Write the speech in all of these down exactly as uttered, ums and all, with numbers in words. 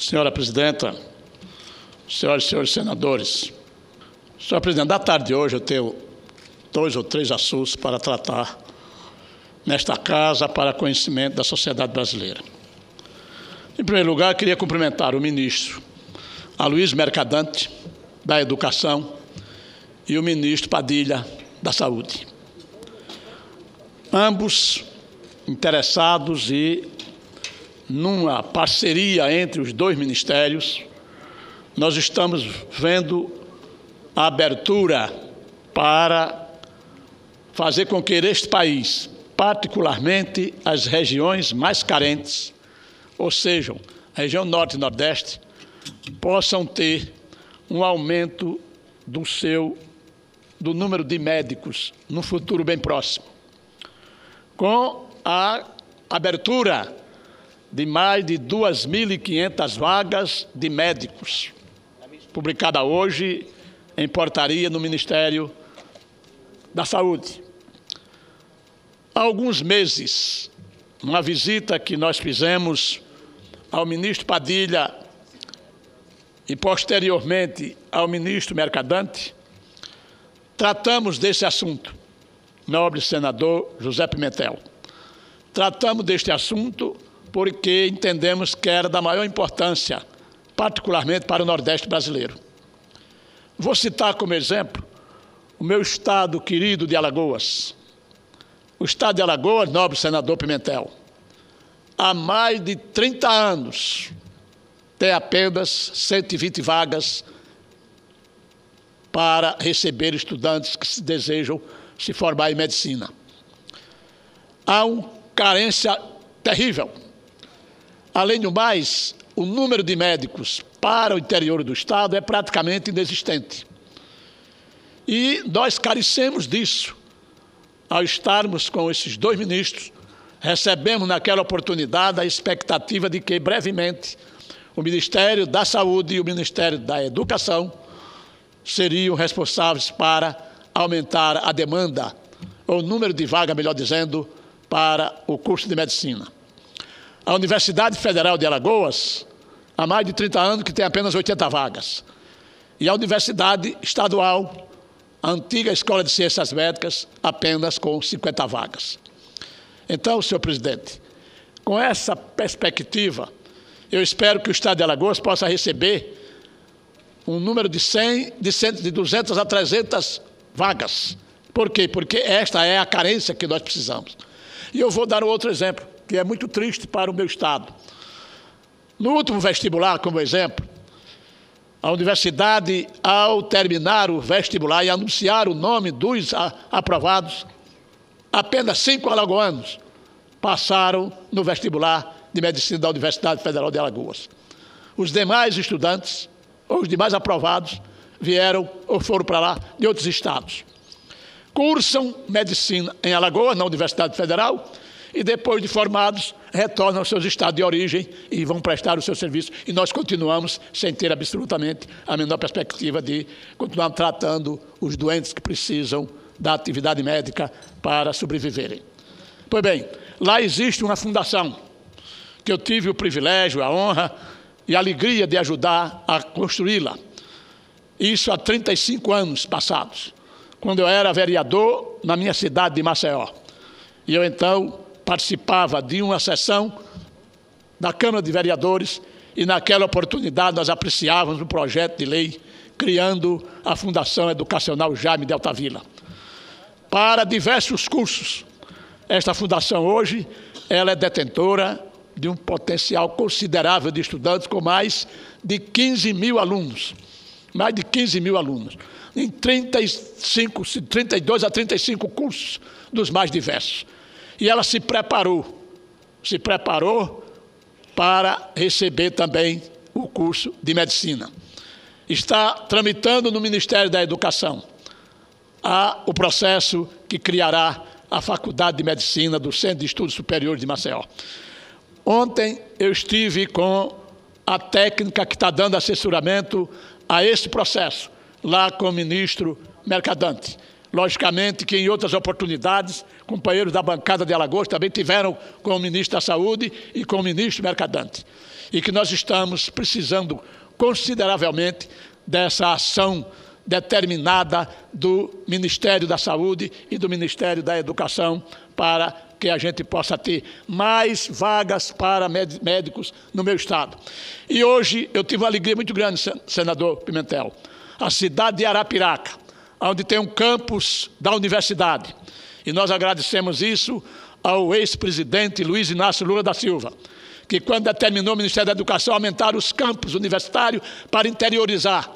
Senhora Presidenta, senhoras e senhores senadores, senhora Presidente, da tarde de hoje eu tenho dois ou três assuntos para tratar nesta casa para conhecimento da sociedade brasileira. Em primeiro lugar, queria cumprimentar o ministro Aloysio Mercadante, da Educação, e o ministro Padilha, da Saúde. Ambos interessados e numa parceria entre os dois ministérios, nós estamos vendo a abertura para fazer com que este país, particularmente as regiões mais carentes, ou seja, a região norte e nordeste, possam ter um aumento do seu do número de médicos no futuro bem próximo. Com a abertura de mais de duas mil e quinhentas vagas de médicos, publicada hoje em portaria no Ministério da Saúde. Há alguns meses, uma visita que nós fizemos ao ministro Padilha e, posteriormente, ao ministro Mercadante, tratamos desse assunto, nobre senador José Pimentel. Tratamos deste assunto porque entendemos que era da maior importância, particularmente para o Nordeste brasileiro. Vou citar como exemplo o meu estado querido de Alagoas. O estado de Alagoas, nobre senador Pimentel, há mais de trinta anos tem apenas cento e vinte vagas para receber estudantes que se desejam se formar em medicina. Há uma carência terrível. Além do mais, o número de médicos para o interior do estado é praticamente inexistente. E nós carecemos disso. Ao estarmos com esses dois ministros, recebemos naquela oportunidade a expectativa de que, brevemente, o Ministério da Saúde e o Ministério da Educação seriam responsáveis para aumentar a demanda, ou o número de vagas, melhor dizendo, para o curso de medicina. A Universidade Federal de Alagoas, há mais de trinta anos, que tem apenas oitenta vagas. E a Universidade Estadual, a antiga Escola de Ciências Médicas, apenas com cinquenta vagas. Então, senhor presidente, com essa perspectiva, eu espero que o Estado de Alagoas possa receber um número de cem, de cem, de duzentas a trezentas vagas. Por quê? Porque esta é a carência que nós precisamos. E eu vou dar um outro exemplo, que é muito triste para o meu estado. No último vestibular, como exemplo, a universidade, ao terminar o vestibular e anunciar o nome dos aprovados, apenas cinco alagoanos passaram no vestibular de medicina da Universidade Federal de Alagoas. Os demais estudantes, ou os demais aprovados, vieram ou foram para lá de outros estados. Cursam medicina em Alagoas, na Universidade Federal, e depois de formados, retornam aos seus estados de origem e vão prestar o seu serviço. E nós continuamos sem ter absolutamente a menor perspectiva de continuar tratando os doentes que precisam da atividade médica para sobreviverem. Pois bem, lá existe uma fundação que eu tive o privilégio, a honra e a alegria de ajudar a construí-la. Isso há trinta e cinco anos passados, quando eu era vereador na minha cidade de Maceió. E eu, então, participava de uma sessão da Câmara de Vereadores e, naquela oportunidade, nós apreciávamos um projeto de lei criando a Fundação Educacional Jaime de Altavilla. Para diversos cursos, esta fundação hoje ela é detentora de um potencial considerável de estudantes com mais de quinze mil alunos. Mais de quinze mil alunos. Em trinta e cinco, trinta e dois a trinta e cinco cursos dos mais diversos. E ela se preparou, se preparou para receber também o curso de medicina. Está tramitando no Ministério da Educação a, o processo que criará a Faculdade de Medicina do Centro de Estudos Superiores de Maceió. Ontem eu estive com a técnica que está dando assessoramento a esse processo, lá com o ministro Mercadante. Logicamente que em outras oportunidades, companheiros da bancada de Alagoas também tiveram com o ministro da Saúde e com o ministro Mercadante. E que nós estamos precisando consideravelmente dessa ação determinada do Ministério da Saúde e do Ministério da Educação para que a gente possa ter mais vagas para médicos no meu estado. E hoje eu tive uma alegria muito grande, senador Pimentel. A cidade de Arapiraca, onde tem um campus da universidade. E nós agradecemos isso ao ex-presidente Luiz Inácio Lula da Silva, que quando determinou o Ministério da Educação aumentar os campos universitários para interiorizar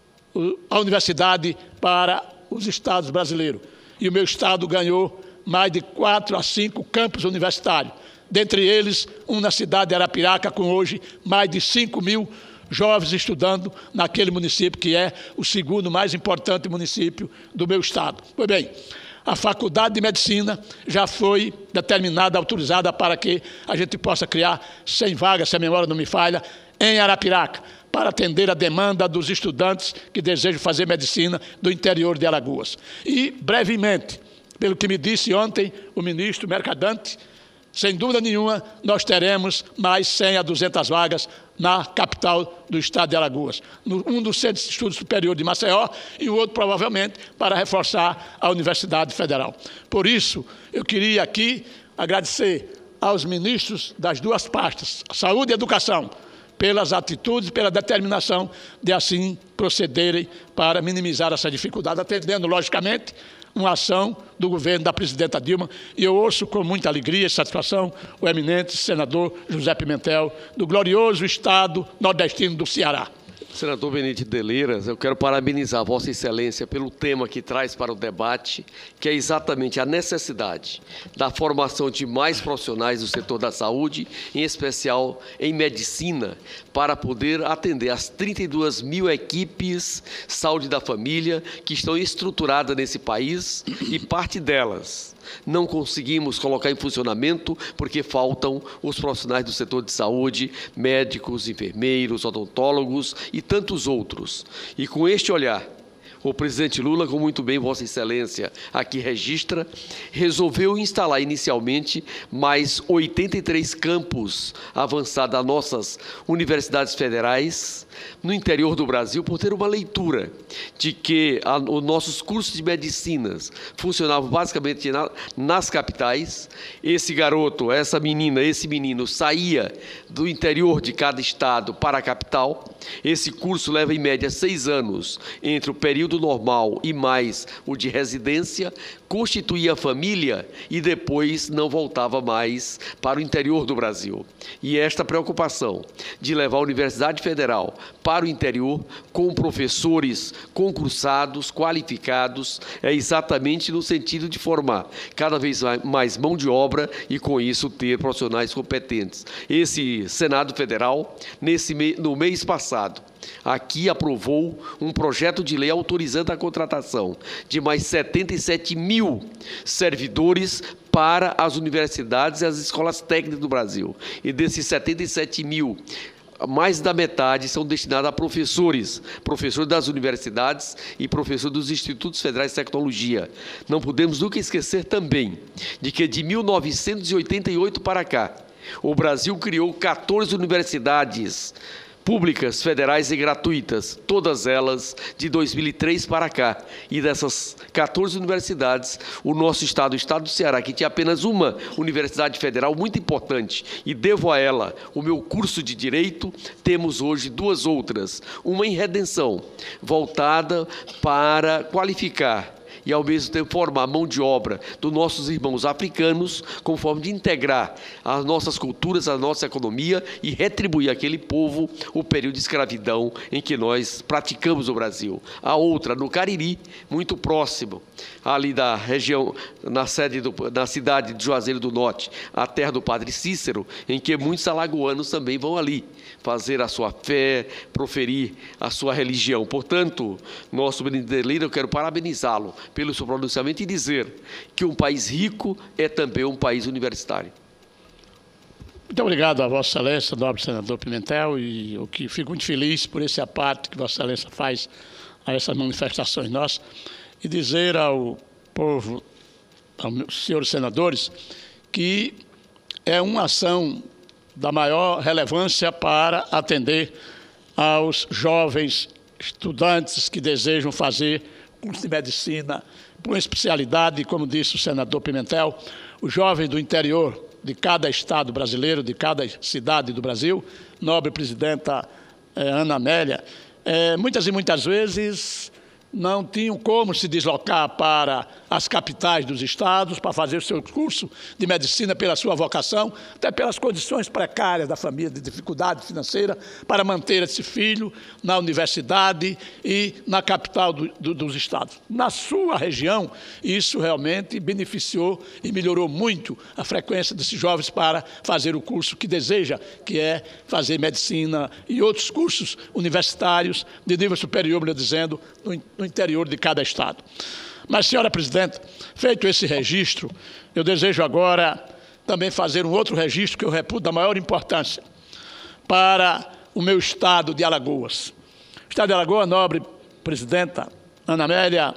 a universidade para os estados brasileiros. E o meu estado ganhou mais de quatro a cinco campos universitários, dentre eles um na cidade de Arapiraca, com hoje mais de cinco mil jovens estudando naquele município, que é o segundo mais importante município do meu estado. Pois bem, a Faculdade de Medicina já foi determinada, autorizada para que a gente possa criar cem vagas, se a memória não me falha, em Arapiraca, para atender a demanda dos estudantes que desejam fazer medicina do interior de Alagoas. E, brevemente, pelo que me disse ontem o ministro Mercadante, sem dúvida nenhuma, nós teremos mais cem a duzentas vagas na capital do estado de Alagoas. Um dos centros de estudo superior de Maceió e o outro, provavelmente, para reforçar a Universidade Federal. Por isso, eu queria aqui agradecer aos ministros das duas pastas, Saúde e Educação, pelas atitudes, pela determinação de assim procederem para minimizar essa dificuldade, atendendo, logicamente, uma ação do governo da presidenta Dilma, e eu ouço com muita alegria e satisfação o eminente senador José Pimentel, do glorioso estado nordestino do Ceará. Senador Benedito de Leiras, eu quero parabenizar Vossa Excelência pelo tema que traz para o debate, que é exatamente a necessidade da formação de mais profissionais do setor da saúde, em especial em medicina, para poder atender as trinta e duas mil equipes saúde da família que estão estruturadas nesse país, e parte delas não conseguimos colocar em funcionamento porque faltam os profissionais do setor de saúde, médicos, enfermeiros, odontólogos e tantos outros. E com este olhar, o presidente Lula, como muito bem Vossa Excelência aqui registra, resolveu instalar inicialmente mais oitenta e três campos avançados das nossas universidades federais no interior do Brasil, por ter uma leitura de que a, os nossos cursos de medicinas funcionavam basicamente na, nas capitais. Esse garoto, essa menina, esse menino saía do interior de cada estado para a capital. Esse curso leva em média seis anos entre o período normal e mais o de residência, constituía a família e depois não voltava mais para o interior do Brasil. E esta preocupação de levar a Universidade Federal para o interior com professores concursados, qualificados, é exatamente no sentido de formar cada vez mais mão de obra e, com isso, ter profissionais competentes. Esse Senado Federal, nesse, no mês passado, aqui aprovou um projeto de lei autorizando a contratação de mais setenta e sete mil servidores para as universidades e as escolas técnicas do Brasil. E desses setenta e sete mil, mais da metade são destinados a professores, professores das universidades e professores dos institutos federais de tecnologia. Não podemos nunca esquecer também de que de mil novecentos e oitenta e oito para cá, o Brasil criou quatorze universidades públicas, federais e gratuitas, todas elas de dois mil e três para cá. E dessas quatorze universidades, o nosso estado, o estado do Ceará, que tinha apenas uma universidade federal muito importante, e devo a ela o meu curso de Direito, temos hoje duas outras. Uma em Redenção, voltada para qualificar e, ao mesmo tempo, formar a mão de obra dos nossos irmãos africanos, com forma de integrar as nossas culturas, a nossa economia e retribuir àquele povo o período de escravidão em que nós praticamos no Brasil. A outra, no Cariri, muito próximo, ali da região, na sede do, na cidade de Juazeiro do Norte, a terra do Padre Cícero, em que muitos alagoanos também vão ali fazer a sua fé, proferir a sua religião. Portanto, nosso Benedito de Leiras, eu quero parabenizá-lo pelo seu pronunciamento e dizer que um país rico é também um país universitário. Muito obrigado a Vossa Excelência, nobre senador Pimentel, e eu que fico muito feliz por esse aparte que Vossa Excelência faz a essas manifestações nossas, e dizer ao povo, aos senhores senadores, que é uma ação da maior relevância para atender aos jovens estudantes que desejam fazer curso de medicina por uma especialidade, como disse o senador Pimentel, os jovens do interior de cada estado brasileiro, de cada cidade do Brasil, nobre presidenta eh, Ana Amélia, eh, muitas e muitas vezes não tinham como se deslocar para as capitais dos estados para fazer o seu curso de medicina pela sua vocação, até pelas condições precárias da família, de dificuldade financeira, para manter esse filho na universidade e na capital do, do, dos estados. Na sua região, isso realmente beneficiou e melhorou muito a frequência desses jovens para fazer o curso que deseja, que é fazer medicina e outros cursos universitários de nível superior, melhor dizendo, no, no interior de cada estado. Mas, senhora presidenta, feito esse registro, eu desejo agora também fazer um outro registro que eu reputo da maior importância para o meu estado de Alagoas. O estado de Alagoas, nobre presidenta Ana Amélia,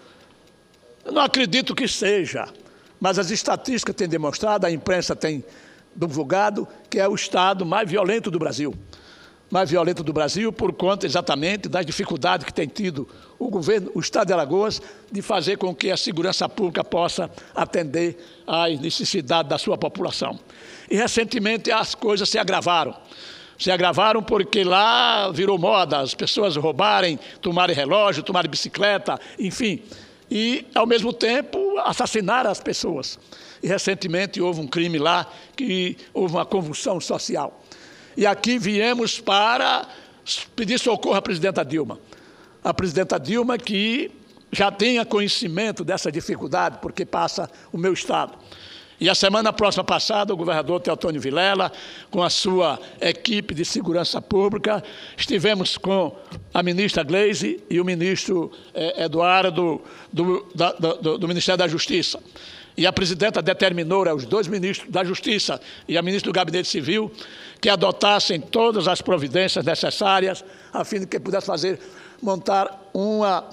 eu não acredito que seja, mas as estatísticas têm demonstrado, a imprensa tem divulgado, que é o estado mais violento do Brasil. mais violento do Brasil, por conta exatamente das dificuldades que tem tido o governo, o Estado de Alagoas, de fazer com que a segurança pública possa atender às necessidades da sua população. E, recentemente, as coisas se agravaram. Se agravaram porque lá virou moda as pessoas roubarem, tomarem relógio, tomarem bicicleta, enfim. E, ao mesmo tempo, assassinaram as pessoas. E, recentemente, houve um crime lá que houve uma convulsão social. E aqui viemos para pedir socorro à presidenta Dilma. A presidenta Dilma que já tenha conhecimento dessa dificuldade, porque passa o meu estado. E a semana próxima passada, o governador Teotônio Vilela, com a sua equipe de segurança pública, estivemos com a ministra Gleisi e o ministro eh, Eduardo do, da, do, do Ministério da Justiça. E a presidenta determinou aos dois ministros da Justiça e a ministra do Gabinete Civil que adotassem todas as providências necessárias a fim de que pudesse fazer, montar uma,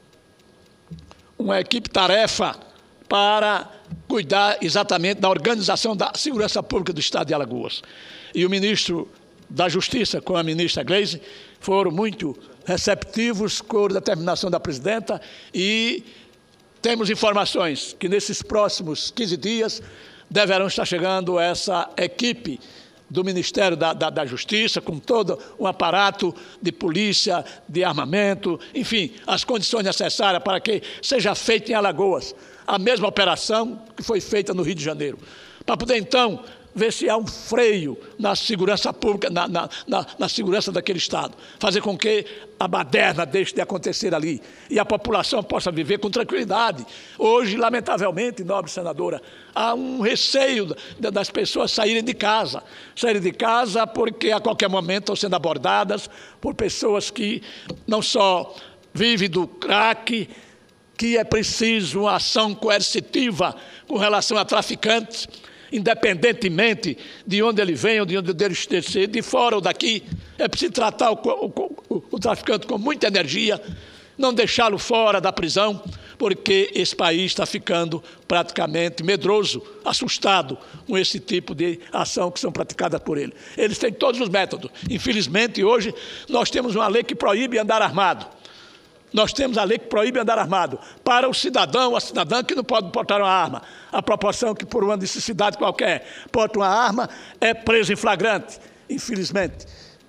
uma equipe-tarefa para cuidar exatamente da organização da segurança pública do Estado de Alagoas. E o ministro da Justiça com a ministra Gleisi foram muito receptivos com a determinação da presidenta e temos informações que nesses próximos quinze dias deverão estar chegando essa equipe do Ministério da, da, da Justiça, com todo um aparato de polícia, de armamento, enfim, as condições necessárias para que seja feita em Alagoas a mesma operação que foi feita no Rio de Janeiro, para poder, então, ver se há um freio na segurança pública, na, na, na, na segurança daquele Estado, fazer com que a baderna deixe de acontecer ali e a população possa viver com tranquilidade. Hoje, lamentavelmente, nobre senadora, há um receio das pessoas saírem de casa, saírem de casa porque a qualquer momento estão sendo abordadas por pessoas que não só vivem do crack, que é preciso uma ação coercitiva com relação a traficantes, independentemente de onde ele vem ou de onde ele esteja, de fora ou daqui, é preciso tratar o, o, o, o traficante com muita energia, não deixá-lo fora da prisão, porque esse país está ficando praticamente medroso, assustado com esse tipo de ação que são praticadas por ele. Eles têm todos os métodos. Infelizmente, hoje, nós temos uma lei que proíbe andar armado. Nós temos a lei que proíbe andar armado. Para o cidadão ou a cidadã que não pode portar uma arma, a proporção que por uma necessidade qualquer porta uma arma é preso em flagrante. Infelizmente,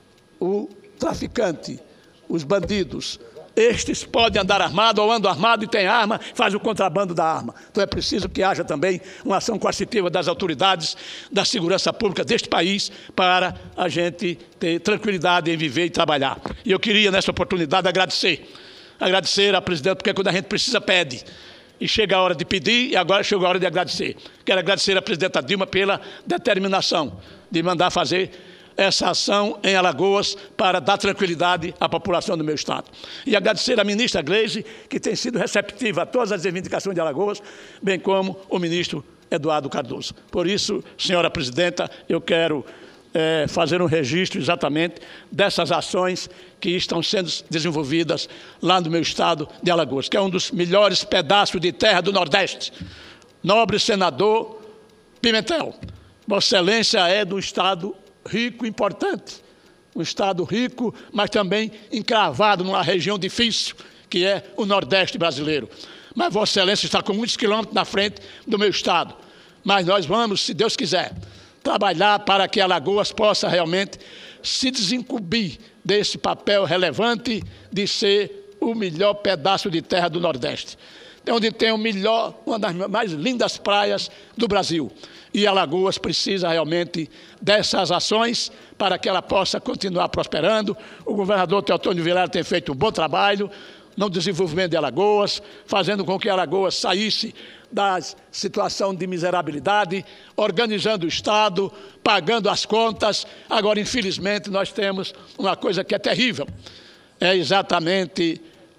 o traficante, os bandidos, estes podem andar armado ou andam armado e têm arma, faz o contrabando da arma. Então é preciso que haja também uma ação coercitiva das autoridades da segurança pública deste país para a gente ter tranquilidade em viver e trabalhar. E eu queria, nessa oportunidade, agradecer Agradecer à presidenta, porque quando a gente precisa, pede. E chega a hora de pedir e agora chegou a hora de agradecer. Quero agradecer à presidenta Dilma pela determinação de mandar fazer essa ação em Alagoas para dar tranquilidade à população do meu estado. E agradecer à ministra Gleisi, que tem sido receptiva a todas as reivindicações de Alagoas, bem como o ministro Eduardo Cardoso. Por isso, senhora presidenta, eu quero é, fazer um registro exatamente dessas ações que estão sendo desenvolvidas lá no meu estado de Alagoas, que é um dos melhores pedaços de terra do Nordeste. Nobre senador Pimentel, Vossa Excelência é do estado rico e importante, um estado rico, mas também encravado numa região difícil, que é o Nordeste brasileiro. Mas Vossa Excelência está com muitos quilômetros na frente do meu estado. Mas nós vamos, se Deus quiser, trabalhar para que Alagoas possa realmente se desincumbir desse papel relevante de ser o melhor pedaço de terra do Nordeste, onde tem o melhor, uma das mais lindas praias do Brasil. E Alagoas precisa realmente dessas ações para que ela possa continuar prosperando. O governador Teotônio Vilela tem feito um bom trabalho no desenvolvimento de Alagoas, fazendo com que Alagoas saísse da situação de miserabilidade, organizando o Estado, pagando as contas. Agora, infelizmente, nós temos uma coisa que é terrível, é exatamente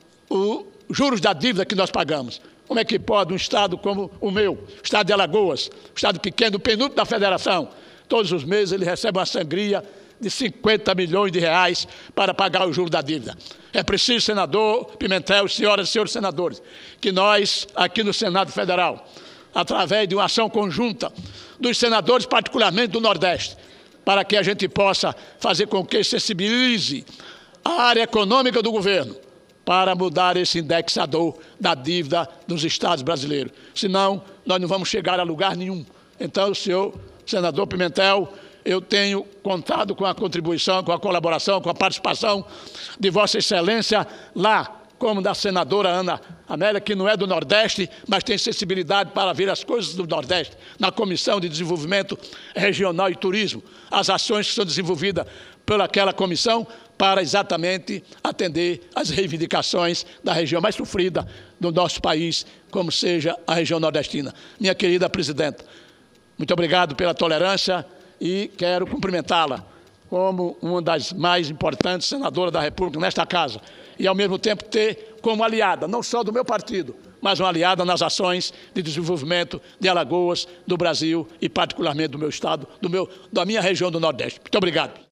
os juros da dívida que nós pagamos. Como é que pode um Estado como o meu, o Estado de Alagoas, um Estado pequeno, penúltimo da Federação, todos os meses ele recebe uma sangria de cinquenta milhões de reais para pagar o juro da dívida. É preciso, senador Pimentel, senhoras e senhores senadores, que nós, aqui no Senado Federal, através de uma ação conjunta dos senadores, particularmente do Nordeste, para que a gente possa fazer com que sensibilize a área econômica do governo para mudar esse indexador da dívida dos estados brasileiros. Senão, nós não vamos chegar a lugar nenhum. Então, senhor senador Pimentel, eu tenho contado com a contribuição, com a colaboração, com a participação de Vossa Excelência lá, como da senadora Ana Amélia, que não é do Nordeste, mas tem sensibilidade para ver as coisas do Nordeste, na Comissão de Desenvolvimento Regional e Turismo, as ações que são desenvolvidas pelaquela comissão para exatamente atender às reivindicações da região mais sofrida do nosso país, como seja a região nordestina. Minha querida presidenta, muito obrigado pela tolerância e quero cumprimentá-la como uma das mais importantes senadoras da República nesta casa e, ao mesmo tempo, ter como aliada, não só do meu partido, mas uma aliada nas ações de desenvolvimento de Alagoas, do Brasil e, particularmente, do meu estado, do meu, da minha região do Nordeste. Muito obrigado.